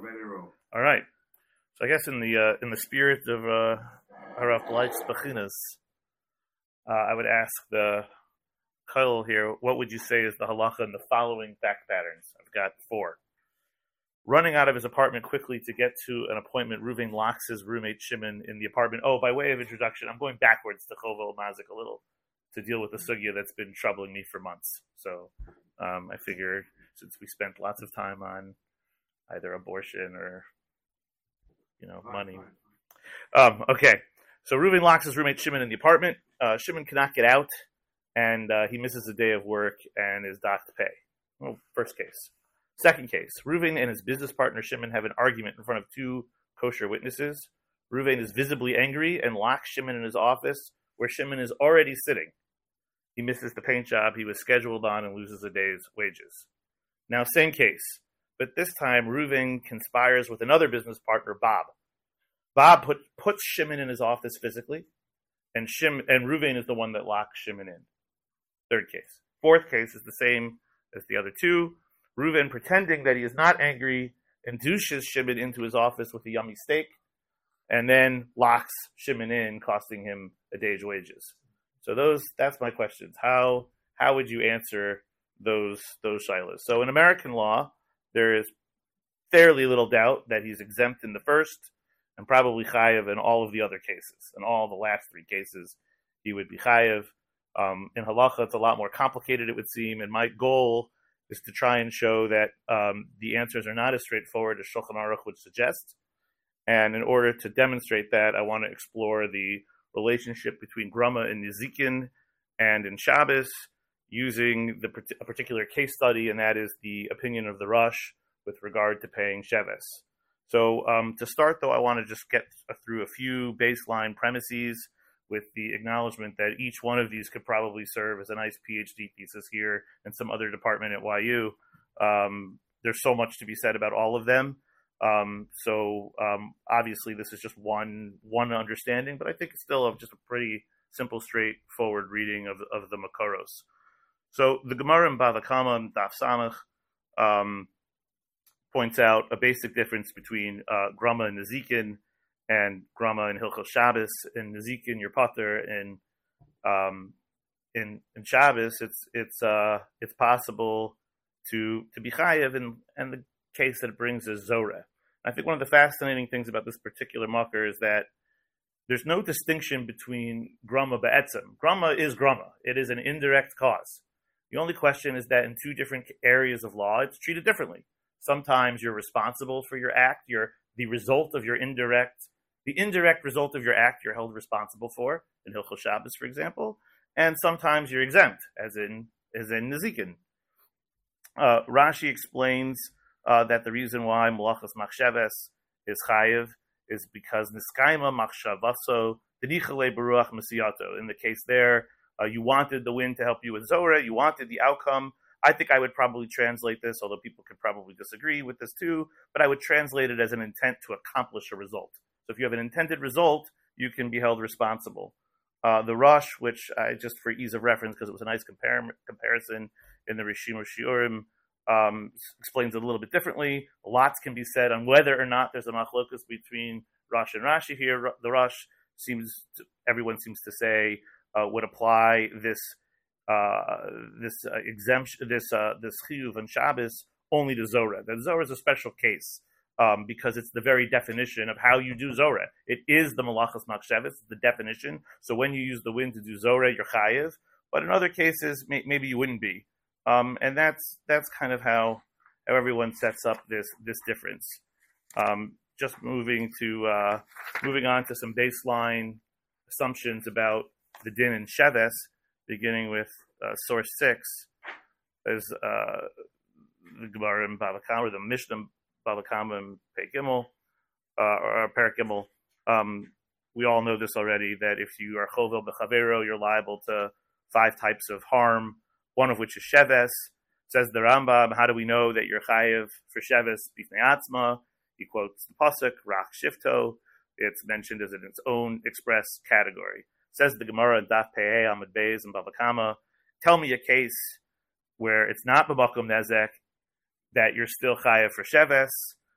We're ready to roll. All right. So I guess in the spirit of Harav Bleich's Bechinas, I would ask the Kyle here, what would you say is the halacha in the following fact patterns? I've got 4. Running out of his apartment quickly to get to an appointment, Reuven locks his roommate Shimon in the apartment. Oh, by way of introduction, I'm going backwards to Chovel Mazik a little to deal with the sugya that's been troubling me for months. So I figure since we spent lots of time on either abortion or money. Okay, so Reuven locks his roommate Shimon in the apartment. Shimon cannot get out, and he misses a day of work and is docked pay. Well, first case. Second case, Reuven and his business partner Shimon have an argument in front of 2 kosher witnesses. Reuven is visibly angry and locks Shimon in his office, where Shimon is already sitting. He misses the paint job he was scheduled on and loses a day's wages. Now, same case, but this time Reuven conspires with another business partner, Bob. Bob puts Shimon in his office physically, and Reuven is the one that locks Shimon in. Third case. Fourth case is the same as the other 2. Reuven, pretending that he is not angry, induces Shimon into his office with a yummy steak, and then locks Shimon in, costing him a day's wages. So that's my questions. How would you answer those shilas? So in American law, there is fairly little doubt that he's exempt in the first, and probably chayev in all of the other cases. In all the last 3 cases, he would be chayev. In halacha, it's a lot more complicated, it would seem, and my goal is to try and show that the answers are not as straightforward as Shulchan Aruch would suggest. And in order to demonstrate that, I want to explore the relationship between Grama and Nezikin and in Shabbos using a particular case study, and that is the opinion of the Rosh with regard to paying Sheves. So to start, though, I want to just get through a few baseline premises with the acknowledgement that each one of these could probably serve as a nice PhD thesis here in some other department at YU. There's so much to be said about all of them. So obviously this is just one understanding, but I think it's still just a pretty simple, straightforward reading of the Makoros. So the Gemara in Bava Kama and Daf Samach points out a basic difference between Grama and Nezikin, and Grama and Hilchos Shabbos. In Nezikin, your pater, in Shabbos, it's possible to be chayev, and the case that it brings is Zorah. I think one of the fascinating things about this particular makar is that there's no distinction between Grama ba'etzem. Grama is Grama. It is an indirect cause. The only question is that in 2 different areas of law, it's treated differently. Sometimes you're responsible for your act. The indirect result of your act you're held responsible for, in Hilchos Shabbos, for example, and sometimes you're exempt, as in Nezikin. Rashi explains that the reason why Malachas Machsheves is chayev is because Niskaima Machshavaso Denichale Baruach Mesiyato. In the case there, you wanted the wind to help you with Zorah, you wanted the outcome. I think I would probably translate this, although people could probably disagree with this too, but I would translate it as an intent to accomplish a result. So if you have an intended result, you can be held responsible. The Rosh, which I just for ease of reference, because it was a nice comparison in the Rishim Shiurim, explains it a little bit differently. Lots can be said on whether or not there's a machlokus between Rosh and Rashi here. The Rosh everyone seems to say would apply this exemption, this chiyuv on Shabbos only to Zorah. That Zorah is a special case. Because it's the very definition of how you do Zorah. It is the Malachas Machsheves, the definition. So when you use the wind to do Zorah, you're chayev. But in other cases, maybe you wouldn't be. And that's kind of how everyone sets up this difference. Just moving on to some baseline assumptions about the din in Sheves, beginning with source 6, as the Gemara in Bava Kama, or the Mishnah Bava Kama and Perek Gimel, or Perek Gimel. We all know this already, that if you are chovel b'chavero, you're liable to 5 types of harm, one of which is Sheves. Says the Rambam, how do we know that you're chayev for Sheves b'fnei atzma? He quotes the pasuk, Rach Shifto. It's mentioned as in its own express category. Says the Gemara in Daf Pei Amud Beis and Bava Kama, tell me a case where it's not b'makom nezek, that you're still chayev for Sheves.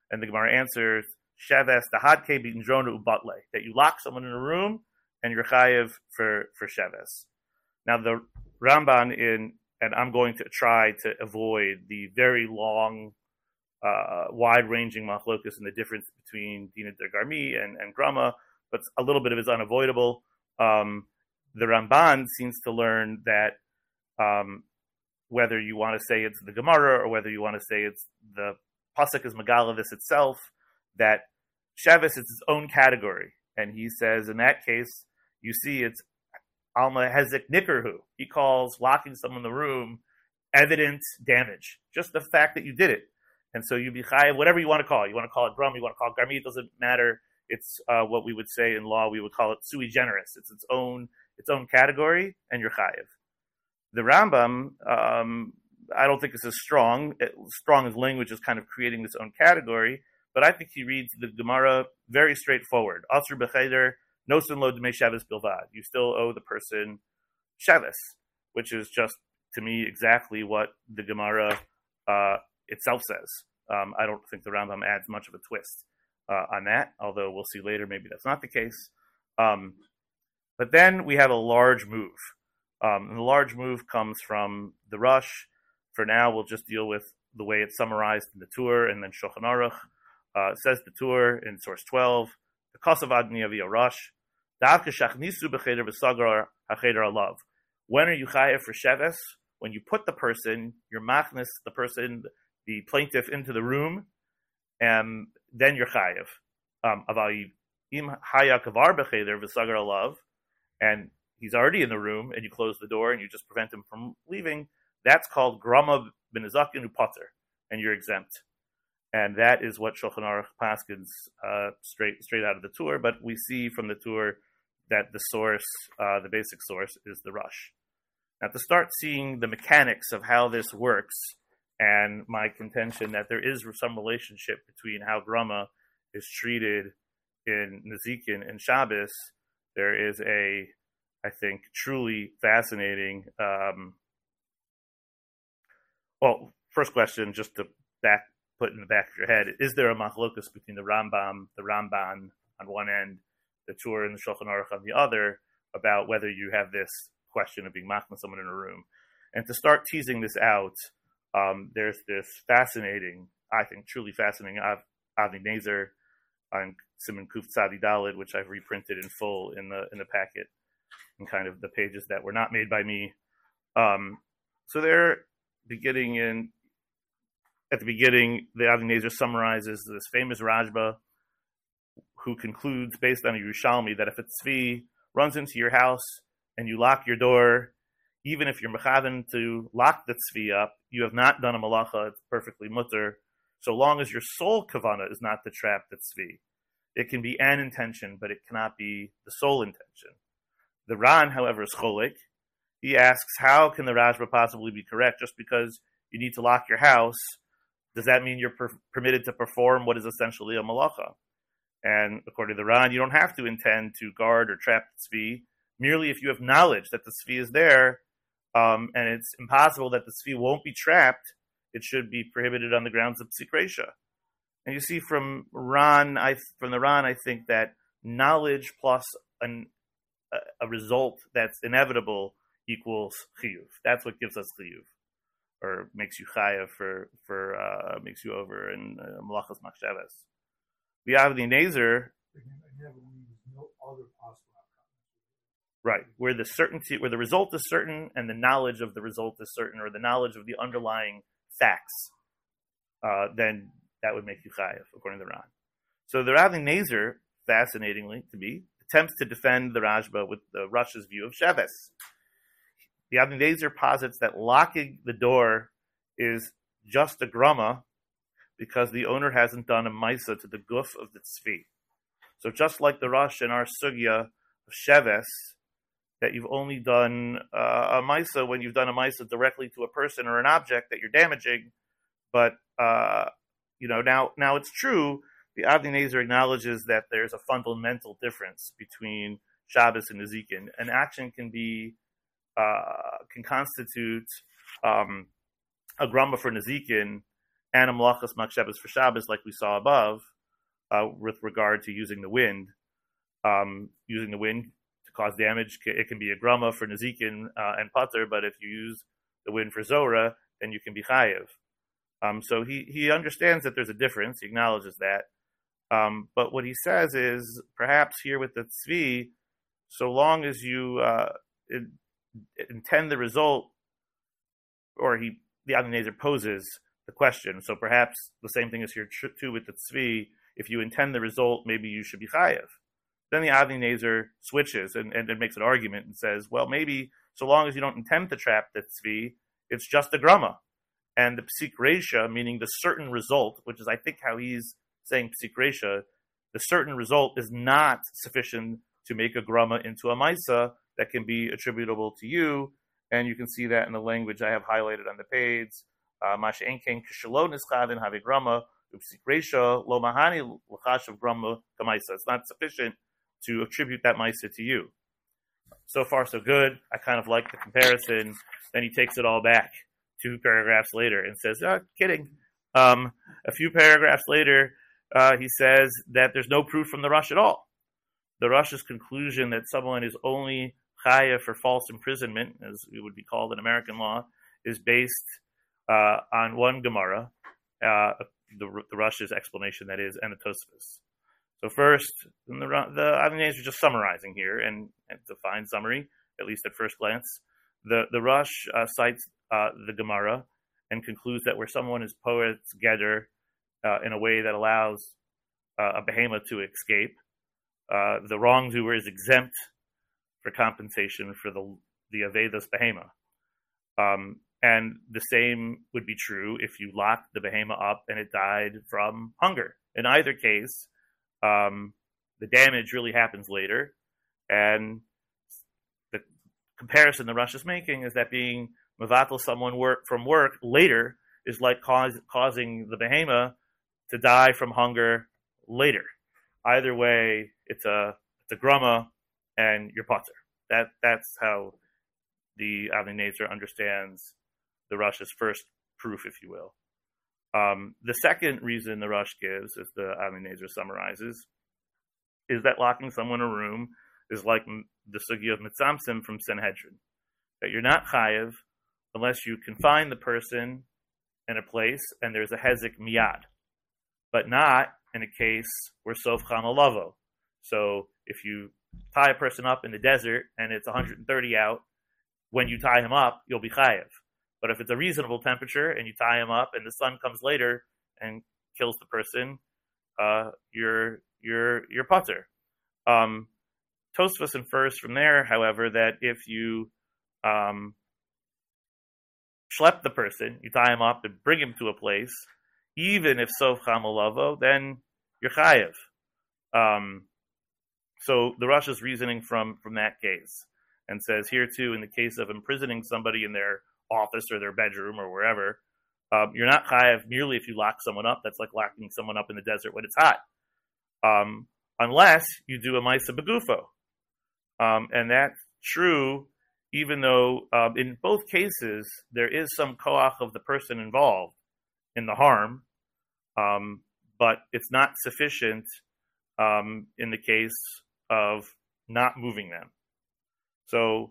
And the Gemara answers, Sheves dahadke b'indrona ubatle, that you lock someone in a room and you're chayev for Sheves. Now the Ramban and I'm going to try to avoid the very long, wide-ranging machlokus and the difference between Dina Garmi and Grama, but a little bit of it is unavoidable. The Ramban seems to learn that whether you want to say it's the Gemara or whether you want to say it's the Pasuk is Megala this itself, that Sheves is its own category. And he says in that case, you see it's Alma Hezek Nikerhu. He calls locking someone in the room evident damage. Just the fact that you did it. And so you be chayav, whatever you want to call it. You want to call it Grum, you want to call it Garmi, it doesn't matter. It's what we would say in law, we would call it sui generis. It's its own category, and you're chayav. The Rambam, I don't think this is strong. Strong as language is kind of creating this own category, but I think he reads the Gemara very straightforward. Asr b'cheder, nosen lo d'mei Sheves bilvad. You still owe the person Sheves, which is just, to me, exactly what the Gemara itself says. I don't think the Rambam adds much of a twist on that, although we'll see later maybe that's not the case. But then we have a large move. And the large move comes from the Rush. For now, we'll just deal with the way it's summarized in the Tur and then Shulchan Aruch. It says the Tur in source 12, the Kosav Adni Avi Rush. When are you chayav for Sheves? When you put the person, your machnis, the person, the plaintiff, into the room, and then you're chayav. And he's already in the room, and you close the door, and you just prevent him from leaving. That's called grama b'nezakin upater, and you're exempt. And that is what Shulchan Aruch paskins straight out of the Tur. But we see from the Tur that the source, the basic source, is the Rush. Now, to start seeing the mechanics of how this works, and my contention that there is some relationship between how grama is treated in Nezikin and Shabbos, there is I think, truly fascinating. Well, first question, just to put in the back of your head, is there a machlokus between the Ramban on one end, the Tur and the Shulchan Aruch on the other, about whether you have this question of being machmas someone in a room? And to start teasing this out, there's this fascinating, I think, truly fascinating Avnei Nezer on Siman Kuf Tzadi Daled, which I've reprinted in full in the packet, and kind of the pages that were not made by me. So they're at the beginning, the Avnei Nezer summarizes this famous Rajba, who concludes, based on a Yerushalmi, that if a tzvi runs into your house and you lock your door, even if you're mechaven to lock the tzvi up, you have not done a malacha, it's perfectly mutter, so long as your sole kavana is not to trap the tzvi. It can be an intention, but it cannot be the sole intention. The Ran, however, is cholik. He asks, how can the Rajba possibly be correct? Just because you need to lock your house, does that mean you're permitted to perform what is essentially a malacha? And according to the Ran, you don't have to intend to guard or trap the tzvi. Merely if you have knowledge that the tzvi is there, and it's impossible that the tzvi won't be trapped, it should be prohibited on the grounds of psikresha. And you see from the Ran, I think that knowledge plus a result that's inevitable equals chiyuv. That's what gives us chiyuv, or makes you chayav makes you over in malachas machshavas. The Avnei Nezer, right, where the result is certain and the knowledge of the result is certain, or the knowledge of the underlying facts, then that would make you chayav, according to the Ran. So the Avnei Nezer, fascinatingly to me, attempts to defend the Rajba with the Rush's view of Sheves. The Avnei Nezer posits that locking the door is just a grama because the owner hasn't done a maisa to the guf of the tzvi. So just like the Rush in our sugya of Sheves, that you've only done a maisa when you've done a maisa directly to a person or an object that you're damaging, but now it's true. The Avnei Nezer acknowledges that there's a fundamental difference between Shabbos and Nezikin. An action can constitute a grama for Nezikin, and a malachas machshavas for Shabbos, like we saw above, with regard to using the wind. Using the wind to cause damage, it can be a grama for Nezikin and Pater, but if you use the wind for Zora, then you can be Chayev. So he understands that there's a difference, he acknowledges that. But what he says is, perhaps here with the Tzvi, so long as you intend the result, or the Avnei Nezer poses the question, so perhaps the same thing is here too with the Tzvi, if you intend the result, maybe you should be Chayev. Then the Avnei Nezer switches and makes an argument and says, well, maybe so long as you don't intend to trap the Tzvi, it's just a grama. And the Psik Reisha, meaning the certain result, which is I think how he's saying Psik Reisha, the certain result is not sufficient to make a grama into a maisa that can be attributable to you. And you can see that in the language I have highlighted on the page. Masha enken kishalo nischadin have grama, Psik Reisha, lo mahani l'chash of grama kamaisa. It's not sufficient to attribute that maisa to you. So far, so good. I kind of like the comparison. Then he takes it all back 2 paragraphs later and says, kidding. A few paragraphs later, he says that there's no proof from the Rosh at all. The Rosh's conclusion that someone is only chaya for false imprisonment, as it would be called in American law, is based on one Gemara, the Rosh's explanation, that is, and the Tosfos. So first, the Avnei Nezer are just summarizing here, and it's a fine summary, at least at first glance. The Rosh cites the Gemara and concludes that where someone is poet's geder in a way that allows a behemoth to escape, the wrongdoer is exempt for compensation for the avedas behemoth. And the same would be true if you locked the behemoth up and it died from hunger. In either case, the damage really happens later, and the comparison the Rosh is making is that being mevatel someone from work later is like causing the behemoth to die from hunger later. Either way, it's a grama, and you're pater. That's how the Avnei Nezer understands the Rosh's first proof, if you will. The second reason the Rosh gives, as the Avnei Nezer summarizes, is that locking someone in a room is like the sugi of Mitzamsim from Sanhedrin, that you're not chayev unless you confine the person in a place and there's a hezek miyad, but not in a case where sof chamalavo. So if you tie a person up in the desert and it's 130 out, when you tie him up, you'll be chayev. But if it's a reasonable temperature and you tie him up and the sun comes later and kills the person, you're pater. Tosfos infers from there, however, that if you schlep the person, you tie him up and bring him to a place, even if sof chamalavo, then you're chayev. So the Rosh is reasoning from that case and says here too, in the case of imprisoning somebody in their office or their bedroom or wherever, you're not chayev merely if you lock someone up. That's like locking someone up in the desert when it's hot, unless you do a maisa begufo, and that's true even though in both cases there is some koach of the person involved in the harm, but it's not sufficient in the case of not moving them. So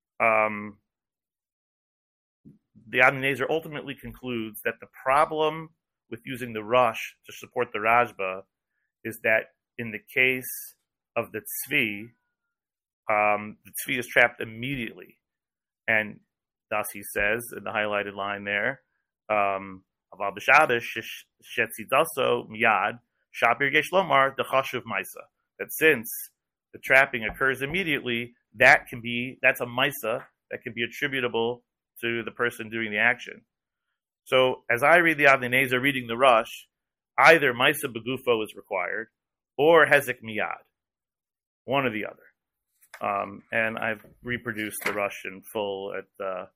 the Avnei Nezer ultimately concludes that the problem with using the Rosh to support the Rashba is that in the case of the Tzvi, the Tzvi is trapped immediately. And thus he says in the highlighted line there, Aval b'Shabbos shetzidaso miyad shapir yesh lomar dechashuv maisa. That since the trapping occurs immediately, that's a maisa that can be attributable to the person doing the action. So as I read the Avnei Nezer reading the Rosh, either maisa begufo is required or hezek miyad, one or the other. And I've reproduced the Rosh in full at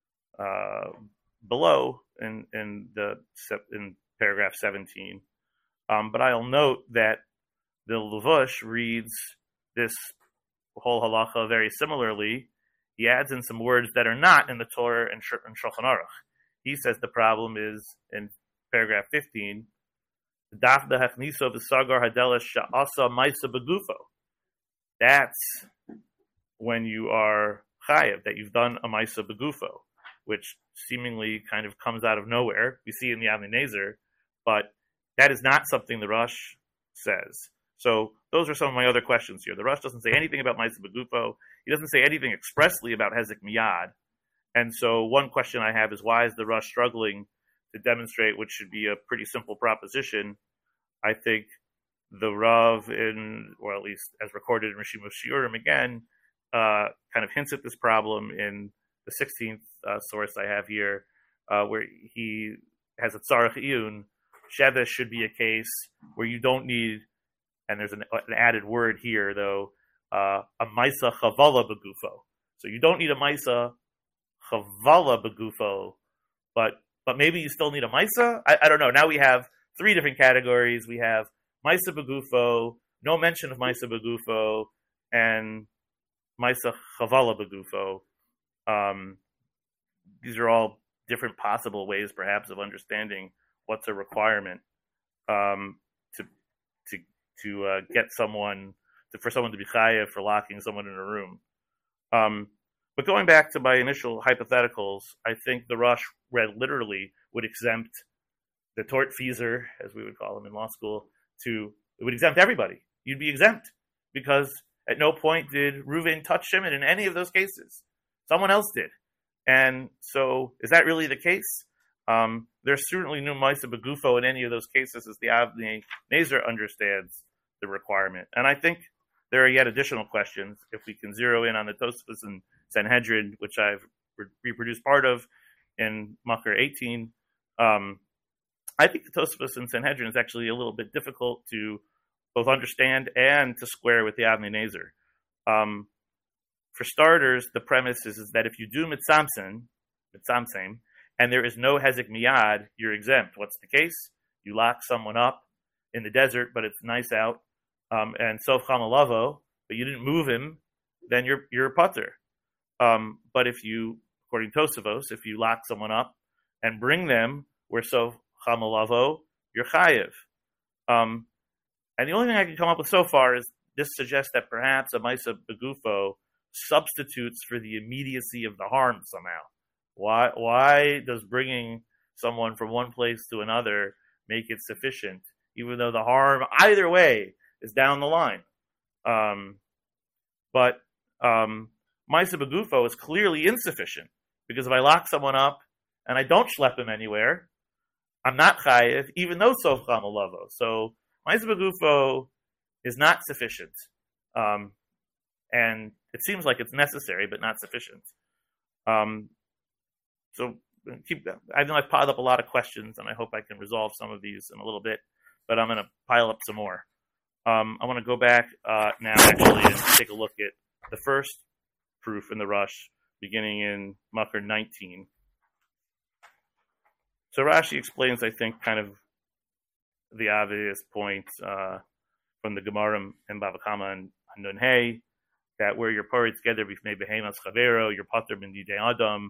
below in paragraph 17. But I'll note that the Levush reads this whole halacha very similarly. He adds in some words that are not in the Torah and Shulchan Aruch. He says the problem is in paragraph 15, Dafda hachniso v'sagar hadela sha'asa maisa begufo. That's when you are chayev, that you've done a maisa begufo, which seemingly kind of comes out of nowhere. We see in the Avnei Nezer, but that is not something the Rosh says. So those are some of my other questions here. The Rosh doesn't say anything about maisa begufo. He doesn't say anything expressly about hezek miyad. And so one question I have is, why is the Rosh struggling to demonstrate what should be a pretty simple proposition? I think the Rav, or at least as recorded in Rishim of Shiurim again, kind of hints at this problem in the 16th source I have here, where he has a tzarech iyun. Shevesh should be a case where you don't need, and there's an added word here though, a maisa chavala begufo. So you don't need a maisa chavala begufo, but maybe you still need a maisa. I don't know. Now we have three different categories. We have maisa begufo, no mention of maisa begufo, and maisa chavala begufo. These are all different possible ways, perhaps, of understanding what's a requirement to get someone, for someone to be chayev for locking someone in a room. But going back to my initial hypotheticals, I think the Rosh read literally would exempt the tortfeasor, as we would call them in law school, it would exempt everybody. You'd be exempt because at no point did Reuven touch Shimon in any of those cases. Someone else did. And so is that really the case? There's certainly no maisa begufo in any of those cases, as the Avnei Nezer understands the requirement. And I think there are yet additional questions. If we can zero in on the Tosfos and Sanhedrin, which I've reproduced part of in Makar 18, I think the Tosfos and Sanhedrin is actually a little bit difficult to both understand and to square with the Avnei Nezer. For starters, the premise is that if you do mitzamsem, and there is no hezek miyad, you're exempt. What's the case? You lock someone up in the desert, but it's nice out, and sof chamalavo, but you didn't move him, then you're patur. But if you, according to Tosavos, if you lock someone up and bring them where sof chamalavo, you're chayev. And the only thing I can come up with so far is this suggests that perhaps a maisa begufo substitutes for the immediacy of the harm somehow. Why does bringing someone from one place to another make it sufficient, even though the harm either way is down the line? But maisa begufo is clearly insufficient, because if I lock someone up and I don't schlep him anywhere, I'm not chayev, even though sof chamalavo. So maisa begufo is not sufficient. And it seems like it's necessary, but not sufficient. So I know I've piled up a lot of questions, and I hope I can resolve some of these in a little bit, but I'm going to pile up some more. I want to go back now, actually, and take a look at the first proof in the Rosh, beginning in Makar 19. So Rashi explains, I think, kind of the obvious point from the Gemara in Bava Kama and Nun Hey, that where you're parid together b'fnei behemas chavero, you're patur min didei adam,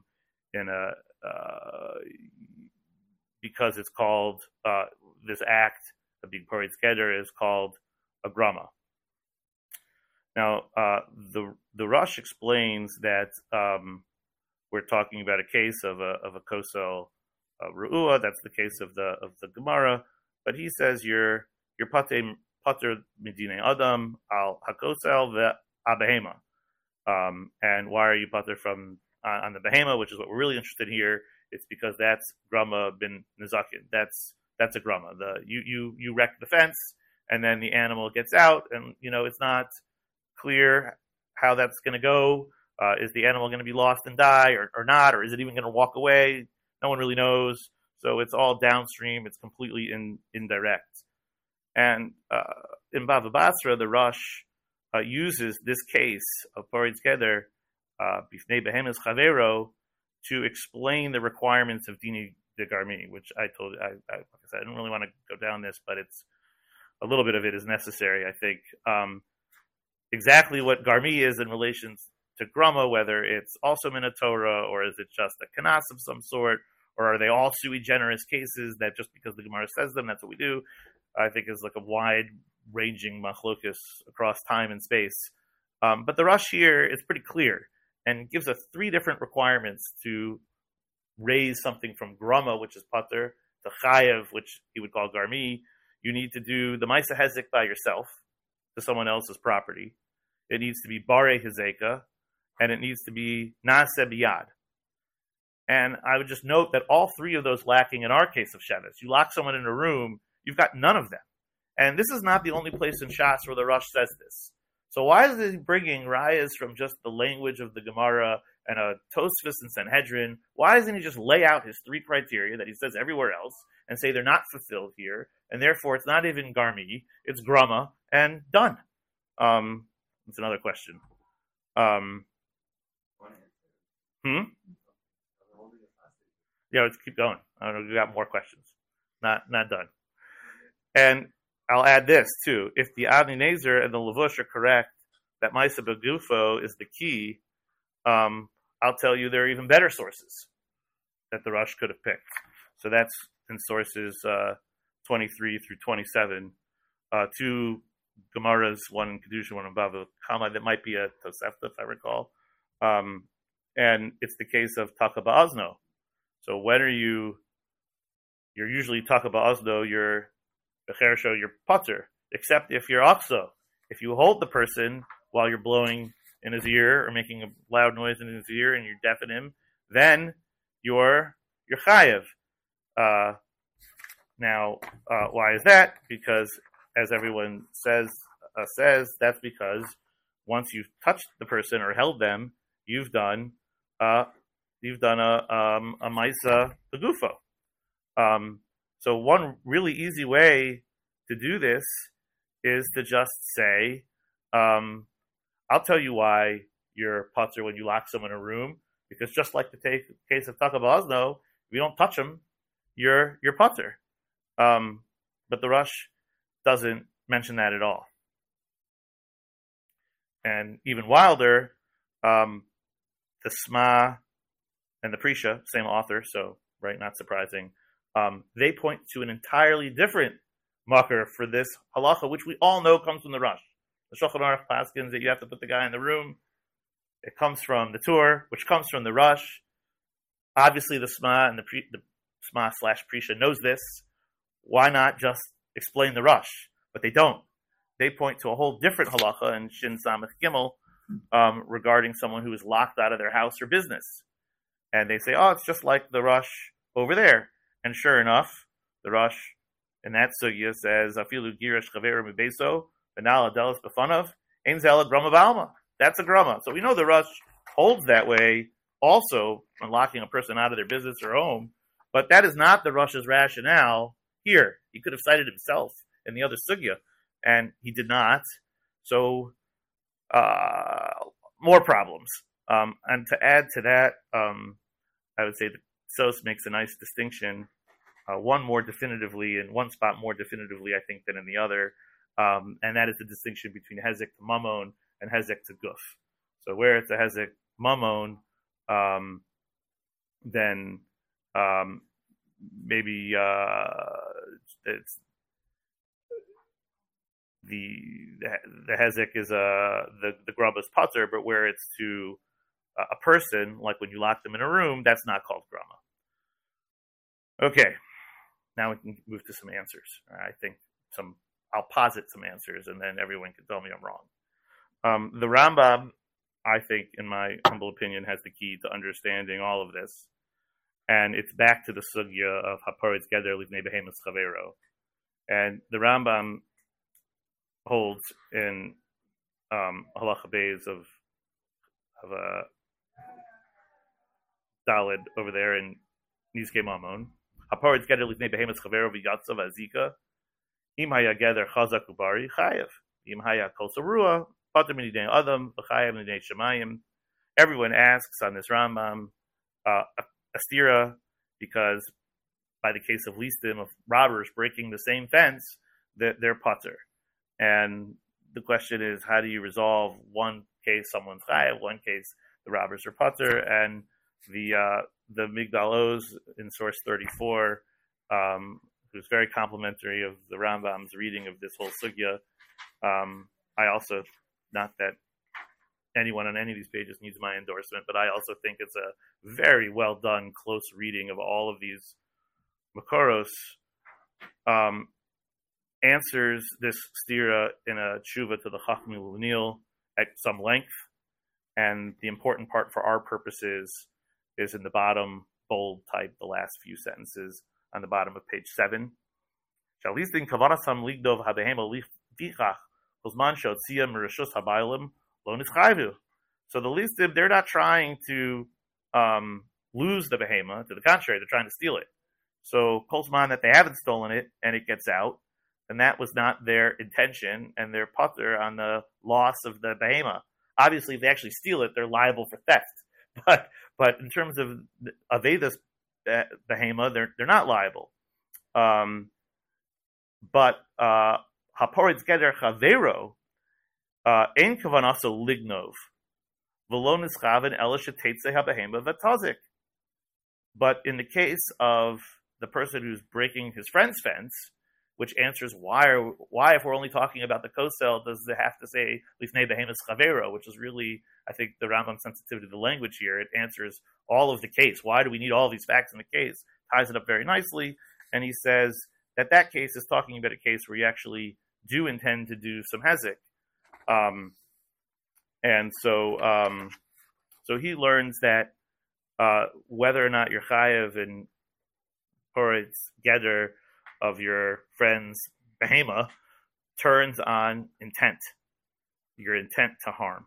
because it's called this act of being parid together is called a grama. Now the Rosh explains that we're talking about a case of a kosel ru'ua. That's the case of the Gemara, but he says you're patur min didei adam al hakosel ve abehema. And why are you patur from on the behema, which is what we're really interested in here? It's because that's grama bin nezakin. That's a grama. You wreck the fence, and then the animal gets out, and it's not clear how that's going to go. Is the animal going to be lost and die, or not, or is it even going to walk away? No one really knows. So it's all downstream. It's completely indirect. And in Bava Basra, the Rosh uses this case of parid together bifnei behemas chavero to explain the requirements of dini de garmi, which I told like I said, I don't really want to go down this, but it's a little bit of it is necessary. I think exactly what garmi is in relation to grama, whether it's also min Torah, or is it just a kanas of some sort, or are they all sui generis cases that just because the Gemara says them, that's what we do? I think is like a wide-ranging machlokus across time and space. But the Rush here is pretty clear and gives us 3 different requirements to raise something from grama, which is pater, to chayev, which he would call garmi. You need to do the Maisa Hezek by yourself to someone else's property. It needs to be bare hezeka, and it needs to be naseh biyad. And I would just note that all 3 of those lacking in our case of Shevis. You lock someone in a room, you've got none of them. And this is not the only place in Shas where the Rush says this. So why is he bringing rayas from just the language of the Gemara and a Tosfos and Sanhedrin? Why doesn't he just lay out his 3 criteria that he says everywhere else and say they're not fulfilled here, and therefore it's not even garmi, it's grama, and done? That's another question. Yeah, let's keep going. I don't know, we got more questions. Not done. And I'll add this too. If the Avnei Nezer and the Levush are correct that Maisa Begufo is the key, I'll tell you there are even better sources that the Rush could have picked. So that's in sources 23 through 27. 2 Gemaras, one in Kedusha, one in Bava Kama, that might be a Tosefta, if I recall. And it's the case of Taka Ba'azno. So when are you're usually Taka Ba'azno, you're Bechersho, you're Pater, except if you're Akso. If you hold the person while you're blowing in his ear or making a loud noise in his ear and you deafen him, then you're Chayev. Now, why is that? Because, as everyone says, that's because once you've touched the person or held them, you've done a Maisa Begufo. So one really easy way to do this is to just say, I'll tell you why you're pater when you lock someone in a room, because just like the case of Taka Ba'azno, if you don't touch them, you're pater. But the Rush doesn't mention that at all. And even wilder, the Sma and the Prisha, same author, so right, not surprising, they point to an entirely different makar for this halacha, which we all know comes from the Rush. The Shulchan Aruch paskins that you have to put the guy in the room. It comes from the Tur, which comes from the Rush. Obviously, the Sma and the Sma / Prisha knows this. Why not just explain the Rush? But they don't. They point to a whole different halacha in Shin Samach Gimel regarding someone who is locked out of their house or business. And they say, oh, it's just like the Rush over there. And sure enough, the Rush in that sugya says, Afilu girish chaveru mibeso, benal adelis befanav, ein zela grama b'alma. That's a grama. So we know the Rush holds that way also when locking a person out of their business or home. But that is not the Rush's rationale here. He could have cited himself in the other sugya, and he did not. So, more problems. And to add to that, I would say that Sos makes a nice distinction, one more definitively, in one spot more definitively, I think, than in the other, and that is the distinction between Hezek to Mammon and Hezek to Guf. So where it's a Hezek Mammon, then maybe it's the Hezek is the Grama's pater, but where it's to a person, like when you lock them in a room, that's not called Grama. Okay, now we can move to some answers. I think I'll posit some answers, and then everyone can tell me I'm wrong. The Rambam, I think, in my humble opinion, has the key to understanding all of this, and it's back to the sugya of Haparitz Geder Livnei Behemoth Chavero. And the Rambam holds in Halacha Beis of Dalid over there in Nizkei Mammon. Haparitz Geder Livnei Behemoth Chavero v'yatzav azika. Im haya geder chazak ubari chayev. Im haya kol sarua pater minidei adam v'chayev minidei shemayim. Everyone asks on this Rambam astira, because by the case of listim, of robbers breaking the same fence, that they're pater. And the question is, how do you resolve one case someone's chayev, one case the robbers are pater? And the the Migdal Oz in source 34, who's very complimentary of the Rambam's reading of this whole sugya. I also, not that anyone on any of these pages needs my endorsement, but I also think it's a very well done, close reading of all of these Makoros. Answers this stira in a tshuva to the Chachmei Lunil at some length, and the important part for our purposes is in the bottom bold type, the last few sentences on the bottom of page 7. So the least they're not trying to lose the behema. To the contrary, they're trying to steal it. So kolzman that they haven't stolen it and it gets out, and that was not their intention, and they're putter on the loss of the behema. Obviously, if they actually steal it, they're liable for theft. But in terms of avedas behema, they're not liable. But haporitz geder chavero ein kavanaso lignov v'lo nischaven ela sheteitze habehema v'tazik. But in the case of the person who's breaking his friend's fence, which answers why if we're only talking about the kosel, does it have to say lifnei behemas chavero, which is really, I think, the Rambam's sensitivity to the language here. It answers all of the case. Why do we need all these facts in the case? Ties it up very nicely, and he says that case is talking about a case where you actually do intend to do some hezek, and so he learns that whether or not you're chayev in poritz geder of your friend's behema turns on intent, your intent to harm.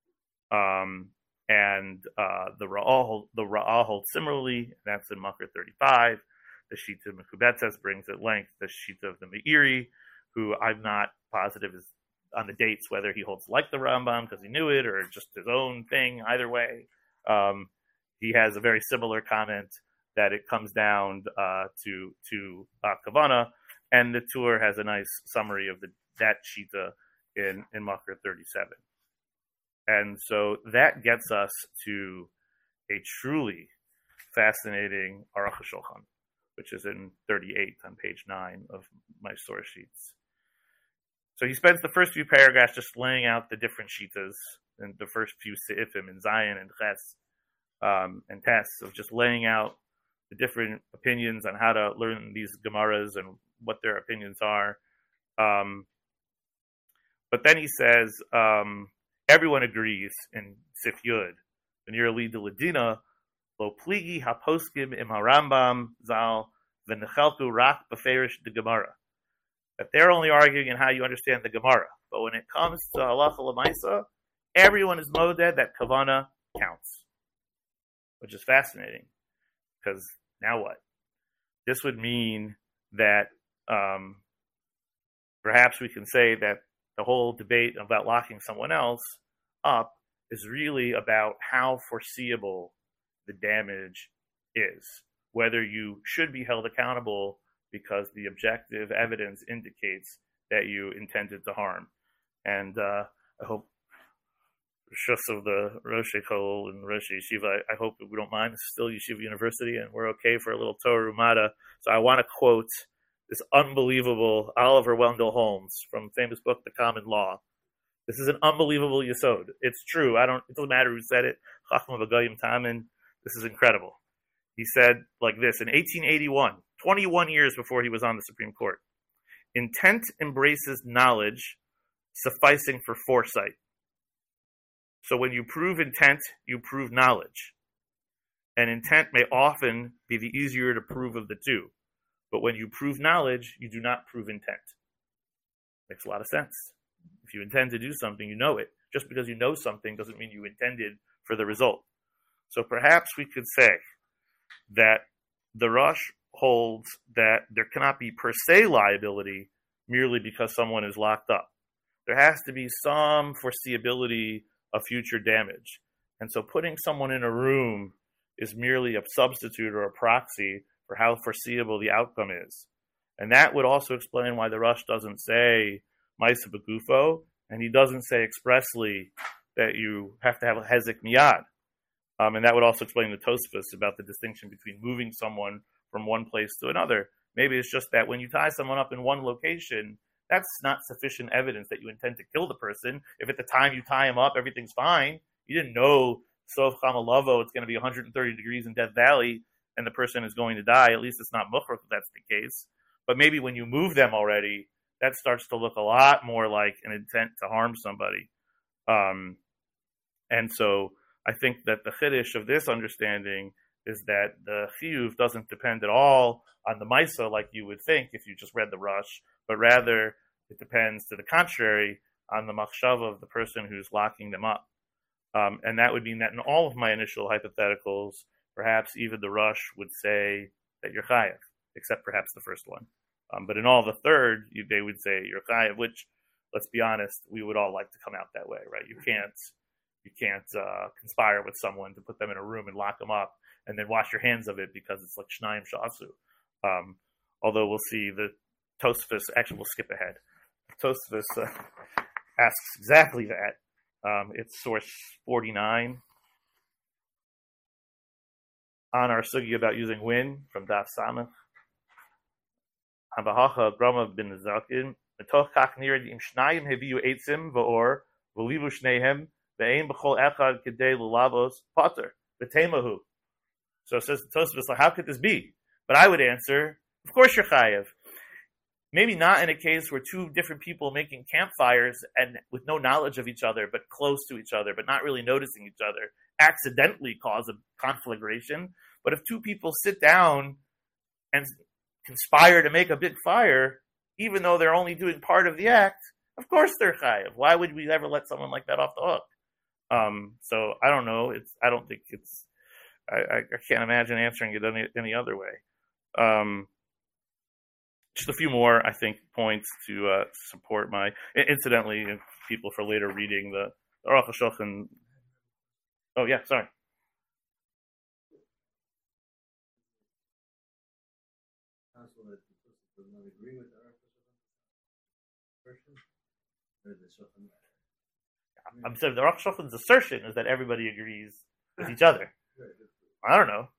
And the Ra'ah holds similarly. That's in Makar 35. The Shita Mekubetzes brings at length the Shita of the Meiri, who I'm not positive is on the dates whether he holds like the Rambam because he knew it or just his own thing. Either way, he has a very similar comment that it comes down to Kavana, and the Tur has a nice summary of that Shita in Makar 37. And so that gets us to a truly fascinating Aruch HaShulchan, which is in 38 on page 9 of my source sheets. So he spends the first few paragraphs just laying out the different shitas and the first few seifim in Zion and Ches and Tes, of just laying out the different opinions on how to learn these Gemaras and what their opinions are. But then he says, everyone agrees in Sif Yud, V'nir de Ladina, Lo pligi haposkim im harambam zal v'nechelku rak beferish de Gemara. That they're only arguing in how you understand the Gemara. But when it comes to halacha l'maisa, everyone is moded that kavana counts. Which is fascinating. Because now what? This would mean that perhaps we can say that the whole debate about locking someone else up is really about how foreseeable the damage is. Whether you should be held accountable because the objective evidence indicates that you intended to harm. And I hope Shus of the Rosh Kollel and Rosh Yeshiva, I hope we don't mind. This is still Yeshiva University, and we're okay for a little Torah Umada. So I want to quote this unbelievable Oliver Wendell Holmes from the famous book, The Common Law. This is an unbelievable yesod. It's true. It doesn't matter who said it. Chacham V'Goyim Tamin. This is incredible. He said like this in 1881, 21 years before he was on the Supreme Court. Intent embraces knowledge, sufficing for foresight. So when you prove intent, you prove knowledge. And intent may often be the easier to prove of the two. But when you prove knowledge, you do not prove intent. Makes a lot of sense. If you intend to do something, you know it. Just because you know something doesn't mean you intended for the result. So perhaps we could say that the Rosh holds that there cannot be per se liability merely because someone is locked up. There has to be some foreseeability of future damage. And so putting someone in a room is merely a substitute or a proxy for how foreseeable the outcome is. And that would also explain why the Rosh doesn't say Maisa Begufo, and he doesn't say expressly that you have to have a Hezek Miyad. And that would also explain the Tosfos about the distinction between moving someone from one place to another. Maybe it's just that when you tie someone up in one location, that's not sufficient evidence that you intend to kill the person. If at the time you tie him up, everything's fine, you didn't know Sof Chamalavo, it's going to be 130 degrees in Death Valley, and the person is going to die. At least it's not mukhrach if that's the case. But maybe when you move them already, that starts to look a lot more like an intent to harm somebody. And so I think that the chiddush of this understanding is that the chiyuv doesn't depend at all on the Maisa like you would think if you just read the Rush, but rather it depends, to the contrary, on the machshava of the person who's locking them up. And that would mean that in all of my initial hypotheticals, perhaps even the Rush would say that you're chayav, except perhaps the first one. But in all the third, they would say you're chayav, which, let's be honest, we would all like to come out that way, right? You can't conspire with someone to put them in a room and lock them up and then wash your hands of it because it's like Shnayim Sha'asu. Although we'll see the Tosfos, actually we'll skip ahead. Tosfos asks exactly that. It's source 49 on our sugi about using wind from Daf Samach. Havahacha Brahma bin Zakin. Metoch kach nir im Shnayim heviu eitzim va'or v'livu shnehem ve'ein b'chol echad kedei lulavos pater v'temahu. So it says Tosfos, like, how could this be? But I would answer, of course you're chayav. Maybe not in a case where two different people making campfires and with no knowledge of each other, but close to each other, but not really noticing each other, accidentally cause a conflagration. But if two people sit down and conspire to make a big fire, even though they're only doing part of the act, of course they're chayav. Why would we ever let someone like that off the hook? So I don't know. I can't imagine answering it any other way. Just a few more, I think, points to support my. Incidentally, people for later reading the Aruch HaShulchan. Oh yeah, sorry. I'm saying the Aruch HaShulchan's assertion is that everybody agrees with each other. I don't know.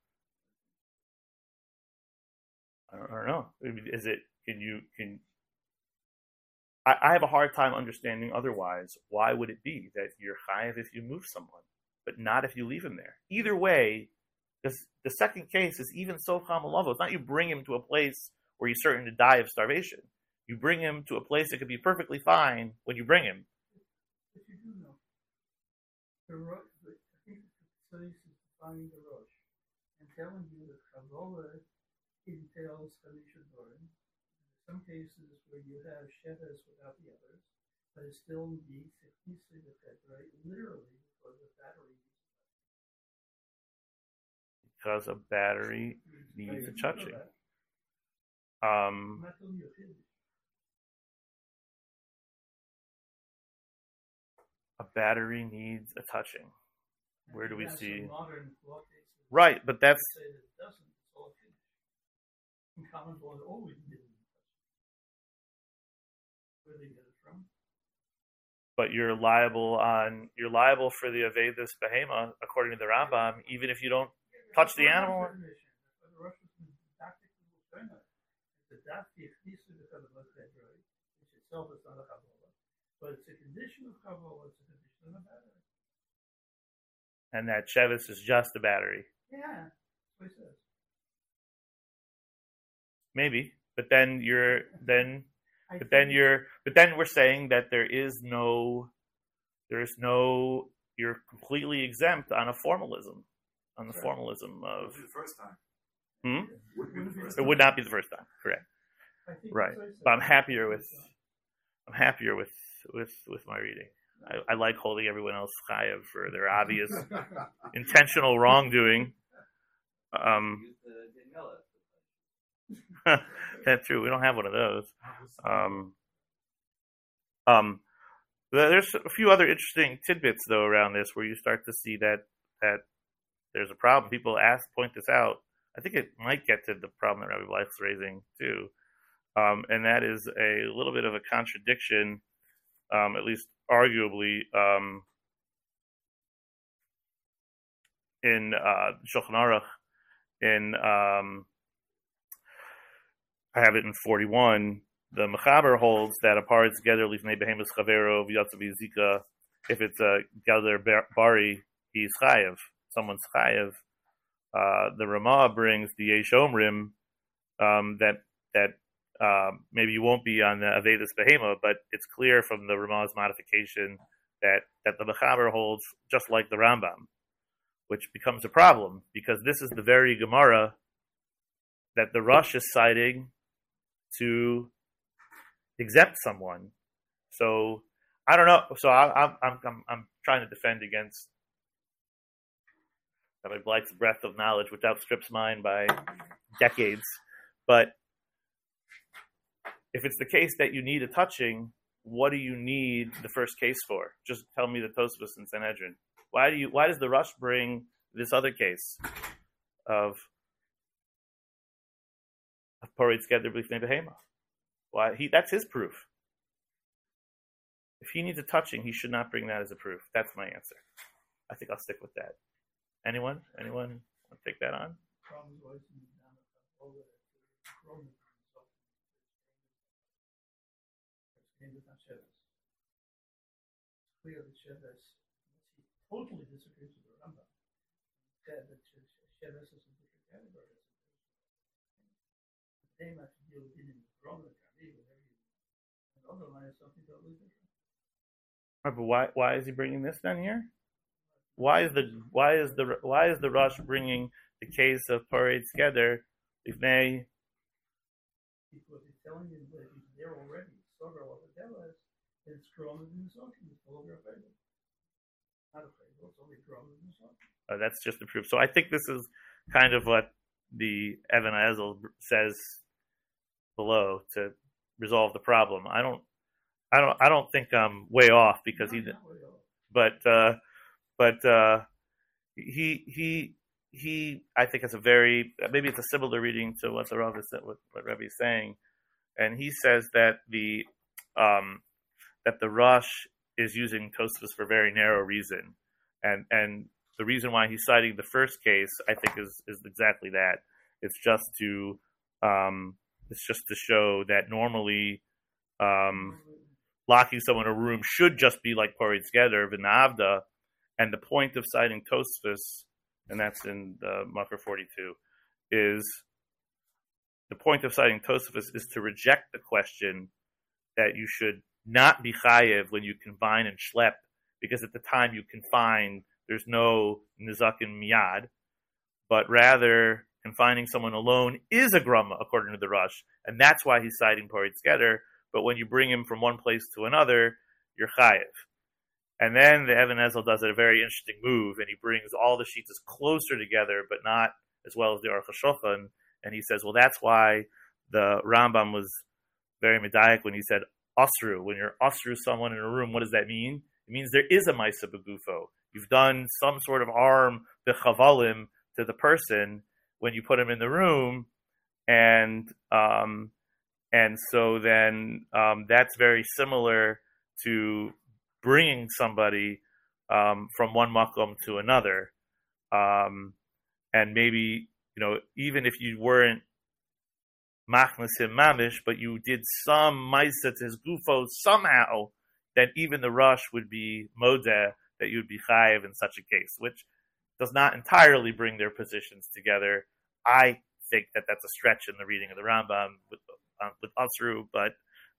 I don't know. Is it? I have a hard time understanding otherwise. Why would it be that you're chayav if you move someone, but not if you leave him there? Either way, the second case is even so chamalavo. It's not you bring him to a place where he's certain to die of starvation. You bring him to a place that could be perfectly fine when you bring him. But you do know. I think the place is defining the Rosh and telling you that Kabbalah entails Chalisha Dorim. In some cases where you have Sheves without the others, but it still needs a piece of it, right? Literally, because the battery. Because a battery needs a touching. A battery needs a touching. Where do we see? Right, but that's. Common law always did. Where they get it from? But you're liable for the Avedis Behema according to the Rambam, even if you don't touch the animal. Which itself is not a Kabbalah, but it's a condition of Kabbalah. It's a condition of a battery. And that Shevis is just a battery. Yeah, that's what it says. Maybe, but then we're saying that you're completely exempt on a formalism, on the formalism of. Would be the first time. It would not be the first time, correct? Right, but I'm happier with my reading. I like holding everyone else chayav for their obvious intentional wrongdoing. That's true. We don't have one of those. There's a few other interesting tidbits though around this, where you start to see that there's a problem. People point this out. I think it might get to the problem that Rabbi Bleich's raising too, and that is a little bit of a contradiction, at least arguably. in Shulchan Aruch in I have it in 41. The Mechaber holds that a paritz together lifnei behemoth chavero v'yatzav yizika. If it's a gader bari, he's chayev. Someone's chayev. The Ramah brings the Yesh Omrim that maybe you won't be on the Avedis Behema, but it's clear from the Ramah's modification that the Mechaber holds just like the Rambam, which becomes a problem because this is the very Gemara that the Rosh is citing to exempt someone. So I don't know. So I'm trying to defend against Rabbi Blight's breadth of knowledge, which outstrips mine by decades. But if it's the case that you need a touching, what do you need the first case for? Just tell me the Tosfos and Sanhedrin. Why does the Rush bring this other case of Poritz Geder B'Lifnei Behema? That's his proof. If he needs a touching, he should not bring that as a proof. That's my answer. I think I'll stick with that. Anyone want to take that on? It's clear that Sheves totally disagrees with the Rambam. He said that Sheves is a different category. They have to deal with it in the Roman category, and the other line is something totally different. But why is he bringing this then here? Why is the Rosh bringing the case of Poritz Geder B'Lifnei? Because he's telling you that he's there already. So what the devil is, it's stronger than the socket. It's no longer a favor. Not a favor. It's only stronger than the socket. That's just the proof. So I think this is kind of what the Evan Ezel says below to resolve the problem. I don't think I'm way off because he I think it's a very, maybe it's a similar reading to what the Rav is, what Rebbe is saying, and he says that the Rosh is using Tosfos for a very narrow reason, and the reason why he's citing the first case, I think, is exactly that. It's just to show that normally locking someone in a room should just be like Poritz Geder v'Na'avda, and the point of citing Tosfos, and that's in the Makar 42, is the point of citing Tosfos is to reject the question that you should not be chayev when you confine and schlep, because at the time you confine, there's no nizakin miyad, but rather confining someone alone is a grumma according to the Rosh, and that's why he's citing Poritz Geder. But when you bring him from one place to another, you're chayev. And then the Evan Ezel does a very interesting move, and he brings all the sheets closer together, but not as well as the Aruch HaShulchan. And he says, well, that's why the Rambam was very medayik when he said asru. When you're asru someone in a room, what does that mean? It means there is a maisa begufo. You've done some sort of arm bechavalim to the person when you put him in the room, and so then that's very similar to bringing somebody from one makom to another, and maybe, even if you weren't machnasim mamish, but you did some ma'isa to his gufo somehow, then even the Rosh would be modeh that you'd be chayev in such a case, which does not entirely bring their positions together. I think that that's a stretch in the reading of the Rambam with Asru, but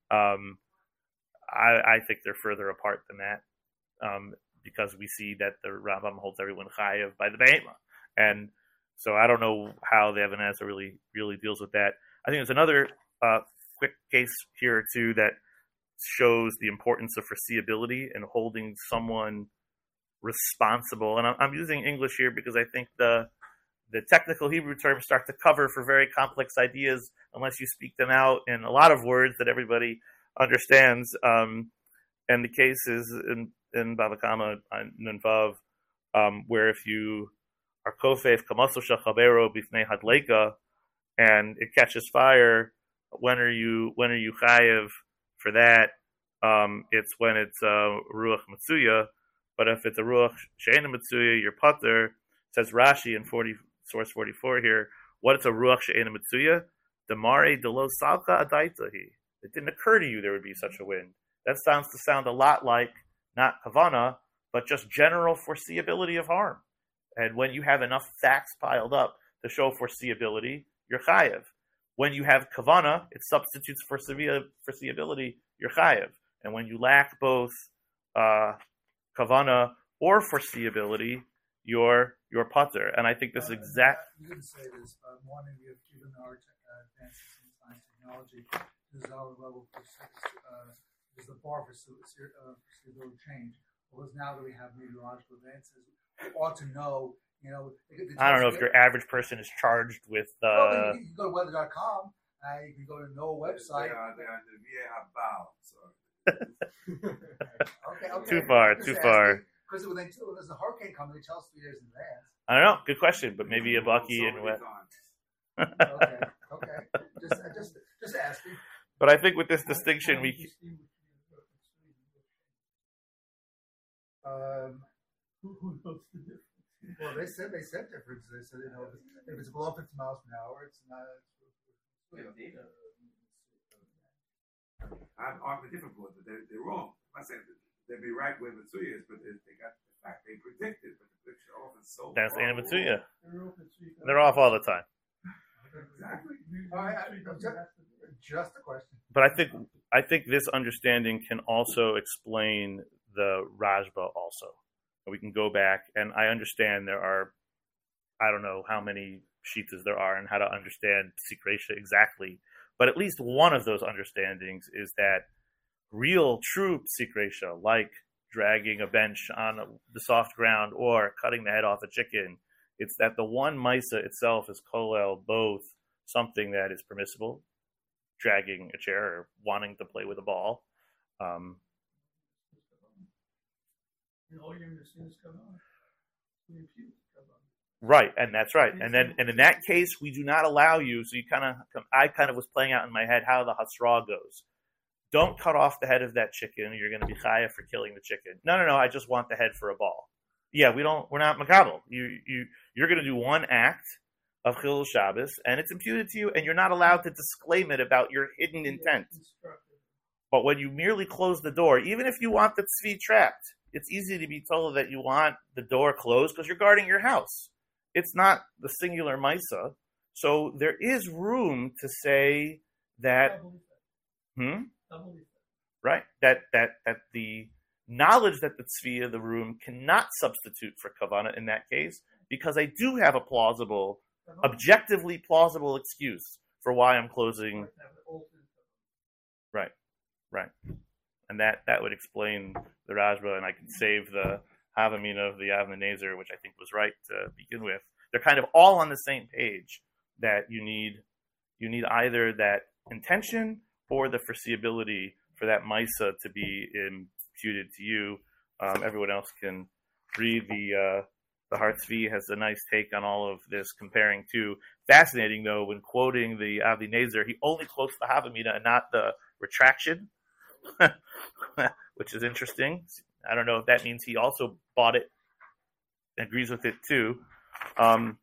I think they're further apart than that, because we see that the Rambam holds everyone chayev by the Behema, and so I don't know how the Evan Ezer really deals with that. I think there's another quick case here too that shows the importance of foreseeability and holding someone responsible. And I'm using English here because I think the technical Hebrew terms start to cover for very complex ideas unless you speak them out in a lot of words that everybody understands. And the case is in Bava Kama Nun Vav, where if you are kofef kamaso shachavero bifnei hadleika and it catches fire, when are you chayev for that? It's when it's ruach matsuya. But if it's a ruach she'ena matsuya, you're pater. Says Rashi in source 44 here, what is a ruach she'ena mitzuya? Demare delo salka adaitahi. It didn't occur to you there would be such a wind. That sound a lot like not kavana, but just general foreseeability of harm. And when you have enough facts piled up to show foreseeability, you're chayev. When you have kavana, it substitutes foreseeability, you're chayev. And when you lack both kavana or foreseeability, you're pater. And I think this is exact. You didn't say this, but one of you have given our advances in science technology, this is our level for is the bar for foreseeability change. Because now that we have meteorological advances, we ought to know, I don't know if your average person is charged with. You can go to weather.com. You can go to NOAA website. They are the VA bound. So. Okay. Too far. Because when there's a hurricane coming, they tell us 3 days in advance. I don't know. Good question, but maybe a Bucky and what? Okay. Just asking. But I think with this distinction, who knows the difference? Well, they said difference. They said if it's below 50 miles per hour, it's not. I'm arguing different point, but they're wrong. I'm not saying they'd be right where Mitsuya is, but they got the fact they predicted, but the prediction often so. That's the Mitsuya. They're off all the time. Exactly. All right, just a question. But I think this understanding can also explain the Rajba also. We can go back, and I understand there are, I don't know how many shitas there are and how to understand Sikresha exactly, but at least one of those understandings is that real, true Sikresha, like dragging a bench on the soft ground or cutting the head off a chicken, it's that the one Maisa itself is kolel both something that is permissible, dragging a chair or wanting to play with a ball, right, and that's right. And in that case, we do not allow you. So I kind of was playing out in my head how the Hasra goes. Don't cut off the head of that chicken. You're going to be chayav for killing the chicken. No. I just want the head for a ball. Yeah, we're not makabel. You're going to do one act of Chilul Shabbos, and it's imputed to you, and you're not allowed to disclaim it about your hidden intent. But when you merely close the door, even if you want the tzvi trapped, it's easy to be told that you want the door closed because you're guarding your house. It's not the singular Maisa. So there is room to say that, right? That the knowledge that the tzvi of the room cannot substitute for kavana in that case, because I do have a objectively plausible excuse for why I'm closing. Right. And that would explain the Rajba, and I can save the Havamina of the Avnei Nezer, which I think was right to begin with. They're kind of all on the same page that you need either that intention or the foreseeability for that Maisa to be imputed to you. Everyone else can read the Har Tzvi has a nice take on all of this, comparing to. Fascinating though, when quoting the Avnei Nezer, he only quotes the Havamina and not the retraction. Which is interesting. I don't know if that means he also bought it, agrees with it too. One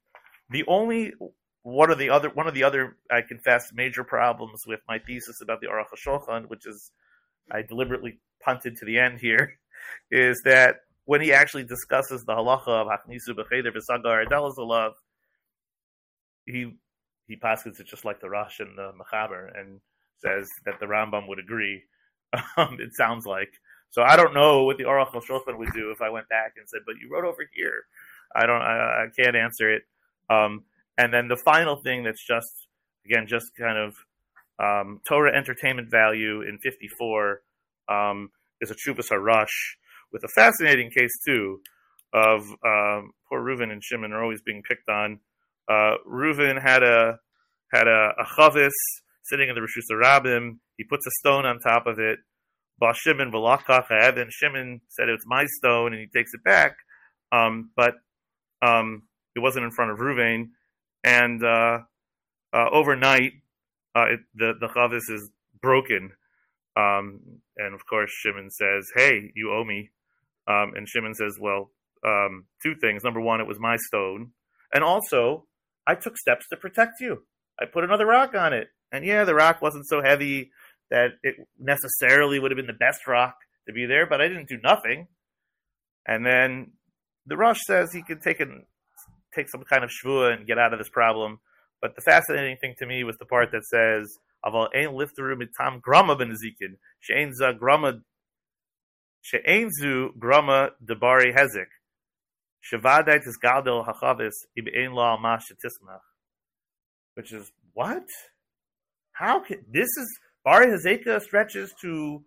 of the other, I confess, major problems with my thesis about the Aruch HaShulchan, which is I deliberately punted to the end here, is that when he actually discusses the halacha of Hachnisu b'cheder v'sagar adelazalav, he paskins it just like the Rosh and the Mechaber, and says that the Rambam would agree. It sounds like. So I don't know what the Aruch HaShulchan would do if I went back and said, but you wrote over here. I can't answer it. And then the final thing that's just kind of Torah entertainment value in 54 is a Chuvas HaRush with a fascinating case too of poor Reuven and Shimon are always being picked on. Reuven had a chavis sitting in the Rishus HaRabim. He puts a stone on top of it. Ba Shimon v'lakach ha'evan. Shimon said it's my stone, and he takes it back. But it wasn't in front of Reuven. And overnight, the chavis is broken. And of course, Shimon says, "Hey, you owe me." And Shimon says, "Well, two things. Number one, it was my stone. And also, I took steps to protect you. I put another rock on it. And yeah, the rock wasn't so heavy that it necessarily would have been the best rock to be there, but I didn't do nothing. And then the Rosh says he could take some kind of shvua and get out of this problem. But the fascinating thing to me was the part that says, "Aval ein lifteru mitam grama benezikin she'ein zu grama debari hezek shevadai tisgadel hachavis ibein la ma shetismach," which is what? How can this is bari hezeka stretches to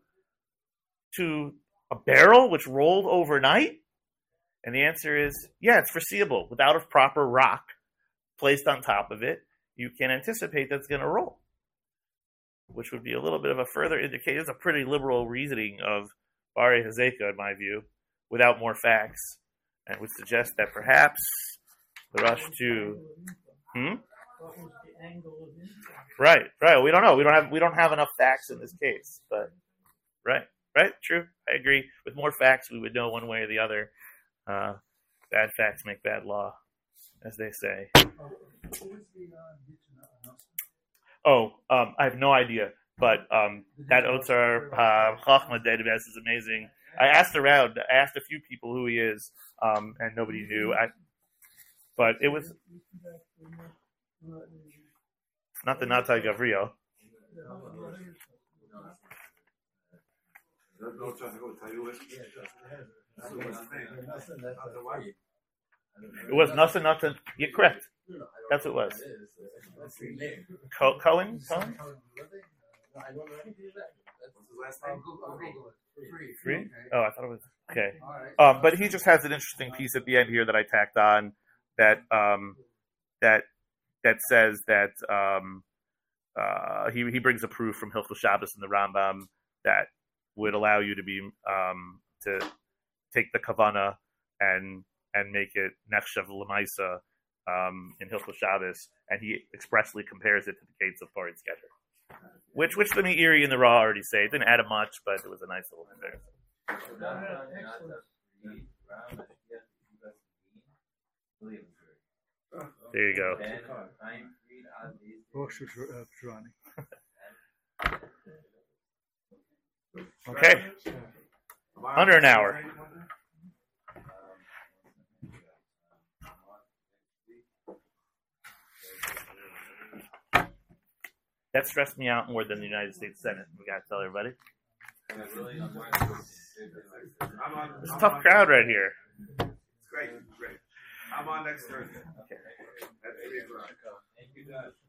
a barrel which rolled overnight? And the answer is, yeah, it's foreseeable. Without a proper rock placed on top of it, you can anticipate that it's going to roll, which would be a little bit of a further indicator. It's a pretty liberal reasoning of Bari Hazeka, in my view, without more facts, and would suggest that perhaps the Rosh too. What was the angle of impact? Right. We don't know. We don't have enough facts in this case, but right. True. I agree. With more facts, we would know one way or the other. Bad facts make bad law, as they say. I have no idea, but that Otzar Chachma database is amazing. I asked around. I asked a few people who he is, and nobody knew. But it was not the Natai Gavriel. It was nothing. You're correct. That's what it was. Cohen? Free? Oh, I thought it was okay. But he just has an interesting piece at the end here that I tacked on that says that he brings a proof from Hilchos Shabbos and the Rambam that would allow you to be to take the kavana and make it nechshav l'maisa in Hilchos Shabbos, and he expressly compares it to the gates of Paritz Geter, which the Meiri and the Ra already say. It didn't add much, but it was a nice little comparison. There you go. Okay. Under an hour. That stressed me out more than the United States Senate. We gotta tell everybody. It's a tough crowd right here. Great. I'm on next Thursday. Okay. At 3 o'clock. Thank you, guys.